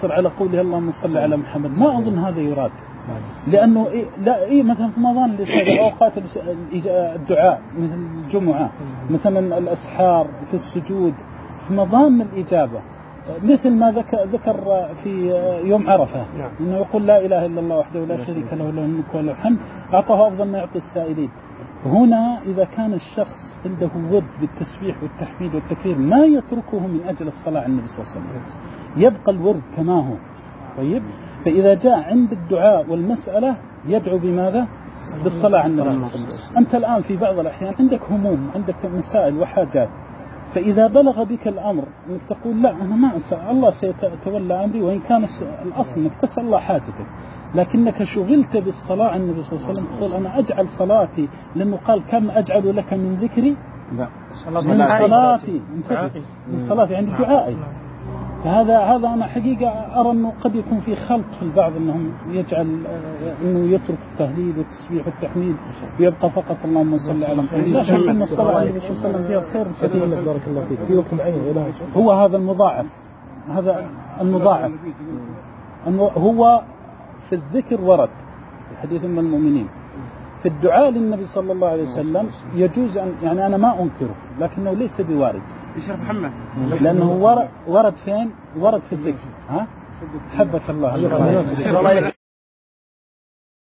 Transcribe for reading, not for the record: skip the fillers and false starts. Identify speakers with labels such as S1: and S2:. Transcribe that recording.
S1: يقتصر على قوله اللهم صل على محمد، ما أظن هذا يراد، لأنه لا مثلا في رمضان أوقات الدعاء مثل الجمعة، مثلا الأسحار، في السجود، في مظان الإجابة، مثل ما ذكر في يوم عرفة إنه يقول لا إله إلا الله وحده لا شريك له له الملك وله الحمد أعطاه أفضل ما يعطي السائلين. هنا إذا كان الشخص عنده ود بالتسبيح والتحميد والتكبير ما يتركه من أجل الصلاة على النبي صلى الله عليه وسلم، يبقى الورد كما هو. طيب، فإذا جاء عند الدعاء والمسألة يدعو بماذا؟ بالصلاة على النبي صلى الله عليه وسلم. أنت الآن في بعض الأحيان عندك هموم، عندك مسائل وحاجات، فإذا بلغ بك الأمر أنك تقول لا أنا ما أسأل الله سيتولى أمري، وإن كان الأصل أنك تسأل الله حاجتك، لكنك شغلت بالصلاة على النبي صلى الله عليه وسلم، تقول أنا أجعل صلاتي، لأنه قال كم أجعل لك من ذكري؟ من صلاتي عند دعائي. فهذا أنا حقيقة أرى أنه قد يكون في خلط في البعض، أنهم يجعل أنه يترك التهليل والتسبيح والتحميد ويبقى فقط اللهم صل على محمد. لا شك أن الصلاة عليه صلى الله عليه وسلم فيها خير كثير.
S2: بارك الله فيك. في وقت معين
S1: هو هذا المضاعف، هذا المضاعف هو في الذكر ورد في حديث من المؤمنين، في الدعاء للنبي صلى الله عليه وسلم يجوز أن يعني أنا ما أنكره، لكنه ليس بوارد
S3: يا محمد،
S1: لأنه ورد فين؟ ورد في الذكر. ها حبك الله.